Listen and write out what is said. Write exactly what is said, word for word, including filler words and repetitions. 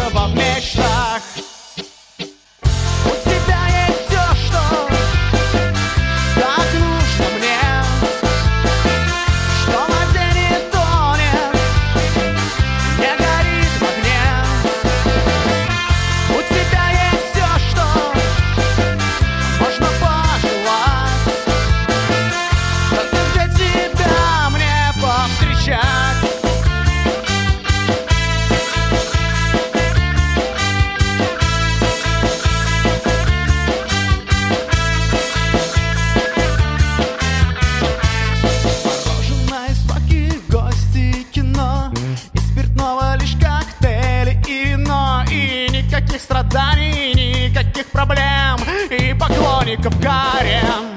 в мечтах. У тебя есть все, что так нужно мне, что на дне не тонет, не горит в огне. У тебя есть все, что можно пожелать, только где тебя мне повстречать. Никаких страданий, никаких проблем и поклонников гарем.